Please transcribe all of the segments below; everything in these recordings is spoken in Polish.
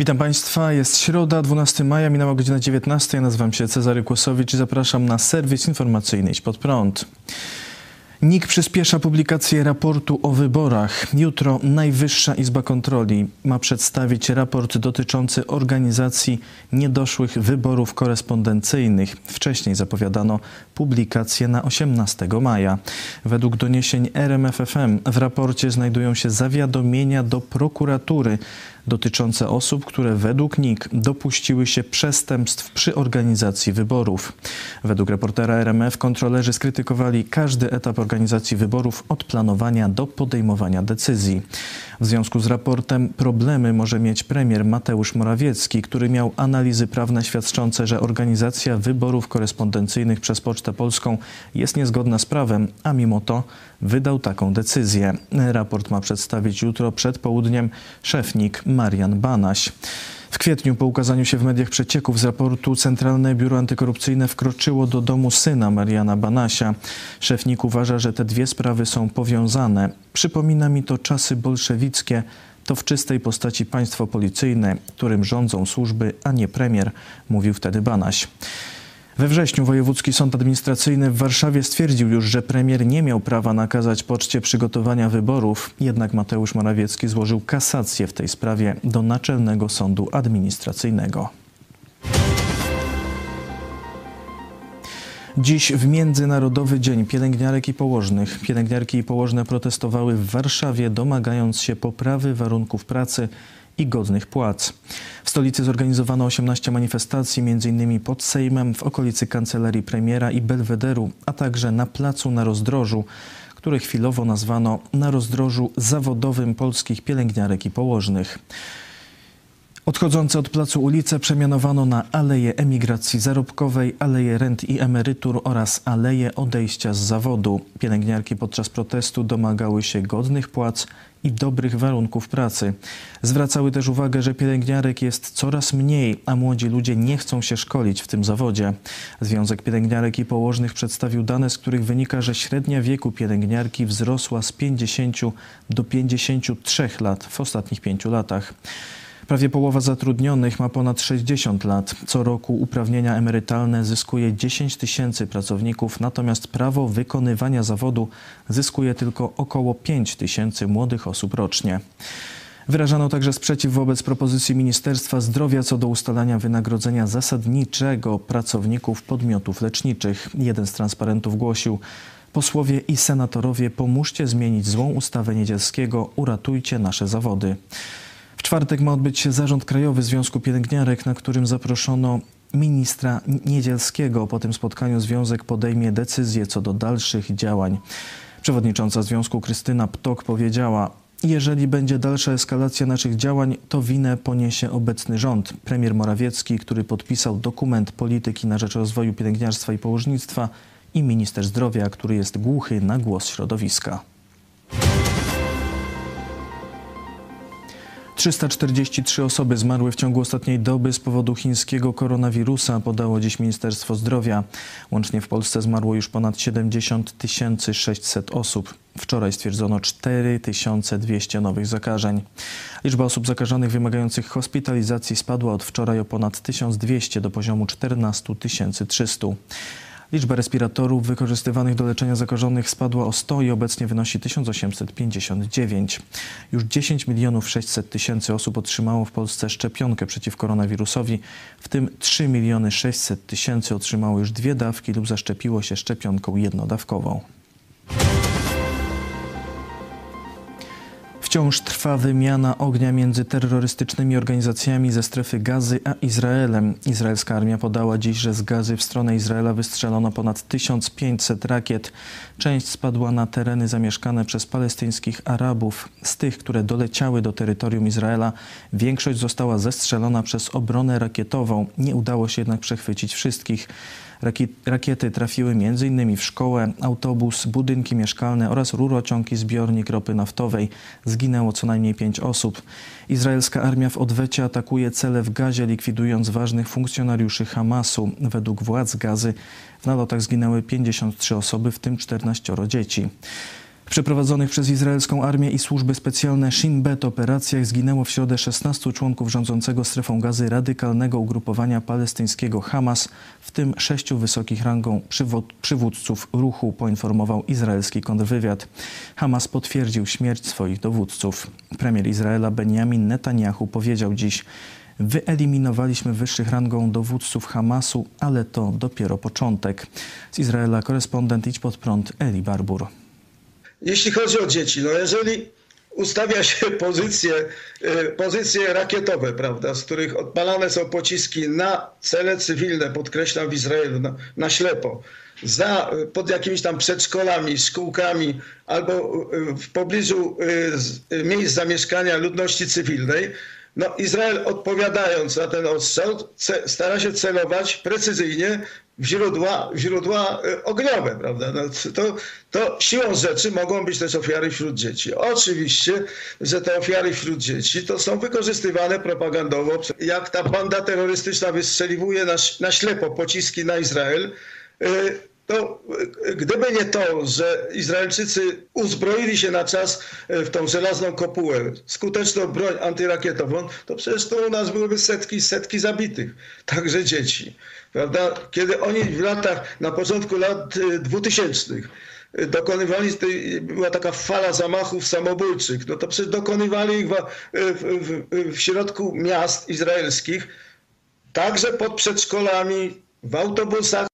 Witam Państwa, jest środa, 12 maja, minęła godzina 19. Ja nazywam się Cezary Kłosowicz i zapraszam na serwis informacyjny Idź Pod Prąd. NIK przyspiesza publikację raportu o wyborach. Jutro Najwyższa Izba Kontroli ma przedstawić raport dotyczący organizacji niedoszłych wyborów korespondencyjnych. Wcześniej zapowiadano publikację na 18 maja. Według doniesień RMFFM w raporcie znajdują się zawiadomienia do prokuratury dotyczące osób, które według NIK dopuściły się przestępstw przy organizacji wyborów. Według reportera RMF kontrolerzy skrytykowali każdy etap organizacji wyborów od planowania do podejmowania decyzji. W związku z raportem problemy może mieć premier Mateusz Morawiecki, który miał analizy prawne świadczące, że organizacja wyborów korespondencyjnych przez Pocztę Polską jest niezgodna z prawem, a mimo to wydał taką decyzję. Raport ma przedstawić jutro przed południem szef NIK Marian Banaś. W kwietniu po ukazaniu się w mediach przecieków z raportu Centralne Biuro Antykorupcyjne wkroczyło do domu syna Mariana Banasia. Szef NIK uważa, że te dwie sprawy są powiązane. Przypomina mi to czasy bolszewickie. To w czystej postaci państwo policyjne, którym rządzą służby, a nie premier, mówił wtedy Banaś. We wrześniu Wojewódzki Sąd Administracyjny w Warszawie stwierdził już, że premier nie miał prawa nakazać Poczcie przygotowania wyborów. Jednak Mateusz Morawiecki złożył kasację w tej sprawie do Naczelnego Sądu Administracyjnego. Dziś w Międzynarodowy Dzień Pielęgniarek i Położnych. Pielęgniarki i położne protestowały w Warszawie, domagając się poprawy warunków pracy i godnych płac. W stolicy zorganizowano 18 manifestacji, m.in. pod Sejmem, w okolicy kancelarii premiera i Belwederu, a także na placu na Rozdrożu, który chwilowo nazwano na rozdrożu zawodowym polskich pielęgniarek i położnych. Odchodzące od placu ulice przemianowano na Aleję Emigracji Zarobkowej, Aleję Rent i Emerytur oraz Aleję Odejścia z Zawodu. Pielęgniarki podczas protestu domagały się godnych płac i dobrych warunków pracy. Zwracały też uwagę, że pielęgniarek jest coraz mniej, a młodzi ludzie nie chcą się szkolić w tym zawodzie. Związek Pielęgniarek i Położnych przedstawił dane, z których wynika, że średnia wieku pielęgniarki wzrosła z 50 do 53 lat w ostatnich 5 latach. Prawie połowa zatrudnionych ma ponad 60 lat. Co roku uprawnienia emerytalne zyskuje 10 tysięcy pracowników, natomiast prawo wykonywania zawodu zyskuje tylko około 5 tysięcy młodych osób rocznie. Wyrażano także sprzeciw wobec propozycji Ministerstwa Zdrowia co do ustalania wynagrodzenia zasadniczego pracowników podmiotów leczniczych. Jeden z transparentów głosił: posłowie i senatorowie, pomóżcie zmienić złą ustawę Niedzielskiego, uratujcie nasze zawody. W czwartek ma odbyć się Zarząd Krajowy Związku Pielęgniarek, na którym zaproszono ministra Niedzielskiego. Po tym spotkaniu związek podejmie decyzję co do dalszych działań. Przewodnicząca związku Krystyna Ptok powiedziała: jeżeli będzie dalsza eskalacja naszych działań, to winę poniesie obecny rząd. Premier Morawiecki, który podpisał dokument polityki na rzecz rozwoju pielęgniarstwa i położnictwa, i minister zdrowia, który jest głuchy na głos środowiska. 343 osoby zmarły w ciągu ostatniej doby z powodu chińskiego koronawirusa, podało dziś Ministerstwo Zdrowia. Łącznie w Polsce zmarło już ponad 70 600 osób. Wczoraj stwierdzono 4200 nowych zakażeń. Liczba osób zakażonych wymagających hospitalizacji spadła od wczoraj o ponad 1200 do poziomu 14 300. Liczba respiratorów wykorzystywanych do leczenia zakażonych spadła o 100 i obecnie wynosi 1859. Już 10 600 000 osób otrzymało w Polsce szczepionkę przeciw koronawirusowi, w tym 3 600 000 otrzymało już 2 dawki lub zaszczepiło się szczepionką jednodawkową. Wciąż trwa wymiana ognia między terrorystycznymi organizacjami ze strefy Gazy a Izraelem. Izraelska armia podała dziś, że z Gazy w stronę Izraela wystrzelono ponad 1500 rakiet. Część spadła na tereny zamieszkane przez palestyńskich Arabów. Z tych, które doleciały do terytorium Izraela, większość została zestrzelona przez obronę rakietową. Nie udało się jednak przechwycić wszystkich. Rakiety trafiły m.in. w szkołę, autobus, budynki mieszkalne oraz rurociąg i zbiornik ropy naftowej. Zginęło co najmniej 5 osób. Izraelska armia w odwecie atakuje cele w Gazie, likwidując ważnych funkcjonariuszy Hamasu. Według władz Gazy w nalotach zginęły 53 osoby, w tym 14 dzieci. W przeprowadzonych przez izraelską armię i służby specjalne Shin Bet operacjach zginęło w środę 16 członków rządzącego strefą Gazy radykalnego ugrupowania palestyńskiego Hamas, w tym 6 wysokich rangą przywódców ruchu, poinformował izraelski kontrwywiad. Hamas potwierdził śmierć swoich dowódców. Premier Izraela Benjamin Netanyahu powiedział dziś: wyeliminowaliśmy wyższych rangą dowódców Hamasu, ale to dopiero początek. Z Izraela korespondent Idź Pod Prąd Eli Barbur. Jeśli chodzi o dzieci, jeżeli ustawia się pozycje rakietowe, prawda, z których odpalane są pociski na cele cywilne, podkreślam, w Izraelu, na ślepo, pod jakimiś tam przedszkolami, szkółkami albo w pobliżu miejsc zamieszkania ludności cywilnej, Izrael, odpowiadając na ten ostrzał, stara się celować precyzyjnie w źródła ogniowe, prawda? To siłą rzeczy mogą być też ofiary wśród dzieci. Oczywiście, że te ofiary wśród dzieci to są wykorzystywane propagandowo. Jak ta banda terrorystyczna wystrzeliwuje na ślepo pociski na Izrael, to gdyby nie to, że Izraelczycy uzbroili się na czas w tą żelazną kopułę, skuteczną broń antyrakietową, to przecież to u nas byłyby setki zabitych, także dzieci. Prawda? Kiedy oni na początku lat 2000 dokonywali, była taka fala zamachów samobójczych, to przecież dokonywali ich w środku miast izraelskich, także pod przedszkolami, w autobusach.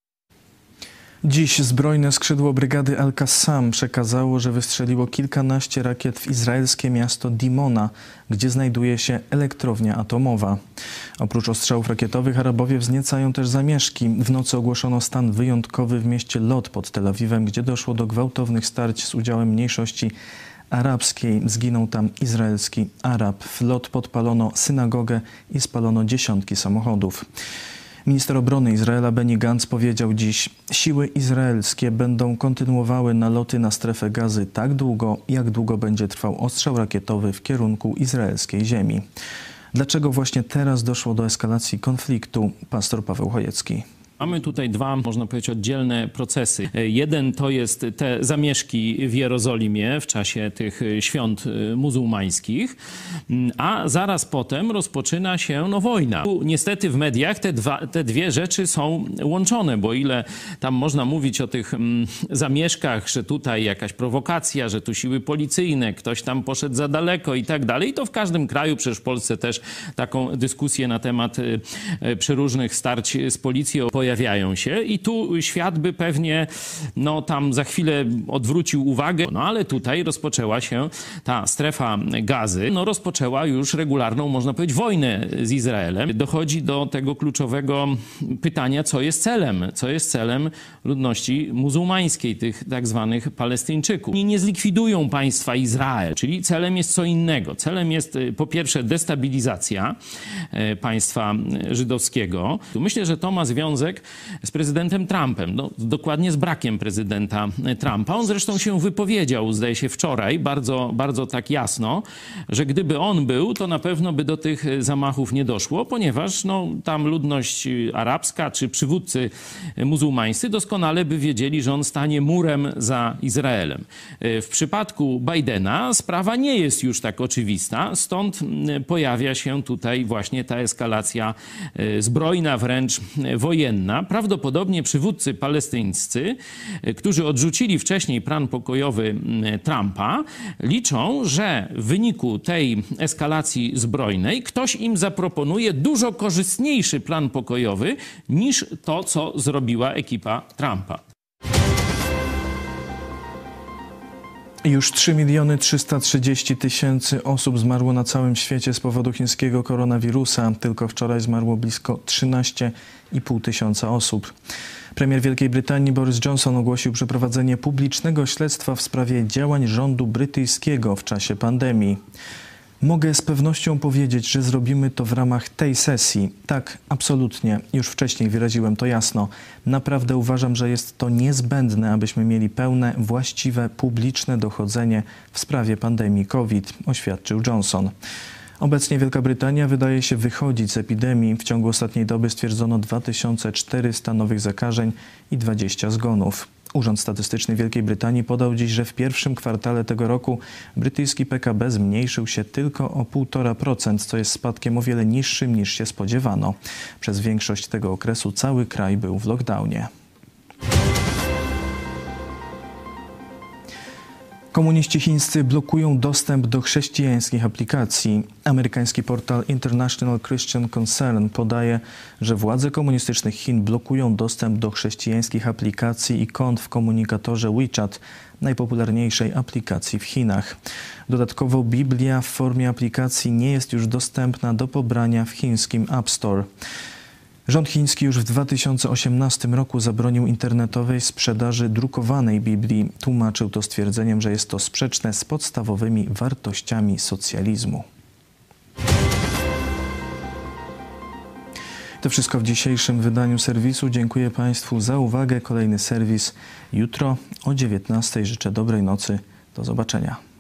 Dziś zbrojne skrzydło brygady Al-Qassam przekazało, że wystrzeliło kilkanaście rakiet w izraelskie miasto Dimona, gdzie znajduje się elektrownia atomowa. Oprócz ostrzałów rakietowych Arabowie wzniecają też zamieszki. W nocy ogłoszono stan wyjątkowy w mieście Lod pod Tel Awiwem, gdzie doszło do gwałtownych starć z udziałem mniejszości arabskiej. Zginął tam izraelski Arab. W Lod podpalono synagogę i spalono dziesiątki samochodów. Minister obrony Izraela Benny Gantz powiedział dziś: siły izraelskie będą kontynuowały naloty na strefę Gazy tak długo, jak długo będzie trwał ostrzał rakietowy w kierunku izraelskiej ziemi. Dlaczego właśnie teraz doszło do eskalacji konfliktu? Pastor Paweł Chojecki. Mamy tutaj dwa, można powiedzieć, oddzielne procesy. Jeden to jest te zamieszki w Jerozolimie w czasie tych świąt muzułmańskich, a zaraz potem rozpoczyna się wojna. Niestety w mediach te dwie rzeczy są łączone, bo ile tam można mówić o tych zamieszkach, że tutaj jakaś prowokacja, że tu siły policyjne, ktoś tam poszedł za daleko i tak dalej, to w każdym kraju, przecież w Polsce też taką dyskusję na temat przeróżnych starć z policją pojawiają się i tu świat by pewnie tam za chwilę odwrócił uwagę, ale tutaj rozpoczęła się ta strefa Gazy, rozpoczęła już regularną, można powiedzieć, wojnę z Izraelem. Dochodzi do tego kluczowego pytania, co jest celem ludności muzułmańskiej, tych tak zwanych Palestyńczyków. Oni nie zlikwidują państwa Izrael, czyli celem jest co innego. Celem jest po pierwsze destabilizacja państwa żydowskiego. Myślę, że to ma związek z prezydentem Trumpem, dokładnie z brakiem prezydenta Trumpa. On zresztą się wypowiedział, zdaje się wczoraj, bardzo, bardzo tak jasno, że gdyby on był, to na pewno by do tych zamachów nie doszło, ponieważ tam ludność arabska czy przywódcy muzułmańscy doskonale by wiedzieli, że on stanie murem za Izraelem. W przypadku Bidena sprawa nie jest już tak oczywista, stąd pojawia się tutaj właśnie ta eskalacja zbrojna, wręcz wojenna. Prawdopodobnie przywódcy palestyńscy, którzy odrzucili wcześniej plan pokojowy Trumpa, liczą, że w wyniku tej eskalacji zbrojnej ktoś im zaproponuje dużo korzystniejszy plan pokojowy niż to, co zrobiła ekipa Trumpa. Już 3 330 000 osób zmarło na całym świecie z powodu chińskiego koronawirusa. Tylko wczoraj zmarło blisko 13,5 tysiąca osób. Premier Wielkiej Brytanii Boris Johnson ogłosił przeprowadzenie publicznego śledztwa w sprawie działań rządu brytyjskiego w czasie pandemii. Mogę z pewnością powiedzieć, że zrobimy to w ramach tej sesji. Tak, absolutnie. Już wcześniej wyraziłem to jasno. Naprawdę uważam, że jest to niezbędne, abyśmy mieli pełne, właściwe, publiczne dochodzenie w sprawie pandemii COVID, oświadczył Johnson. Obecnie Wielka Brytania wydaje się wychodzić z epidemii. W ciągu ostatniej doby stwierdzono 2400 nowych zakażeń i 20 zgonów. Urząd Statystyczny Wielkiej Brytanii podał dziś, że w pierwszym kwartale tego roku brytyjski PKB zmniejszył się tylko o 1,5%, co jest spadkiem o wiele niższym niż się spodziewano. Przez większość tego okresu cały kraj był w lockdownie. Komuniści chińscy blokują dostęp do chrześcijańskich aplikacji. Amerykański portal International Christian Concern podaje, że władze komunistycznych Chin blokują dostęp do chrześcijańskich aplikacji i kont w komunikatorze WeChat, najpopularniejszej aplikacji w Chinach. Dodatkowo Biblia w formie aplikacji nie jest już dostępna do pobrania w chińskim App Store. Rząd chiński już w 2018 roku zabronił internetowej sprzedaży drukowanej Biblii. Tłumaczył to stwierdzeniem, że jest to sprzeczne z podstawowymi wartościami socjalizmu. To wszystko w dzisiejszym wydaniu serwisu. Dziękuję Państwu za uwagę. Kolejny serwis jutro o 19:00. Życzę dobrej nocy. Do zobaczenia.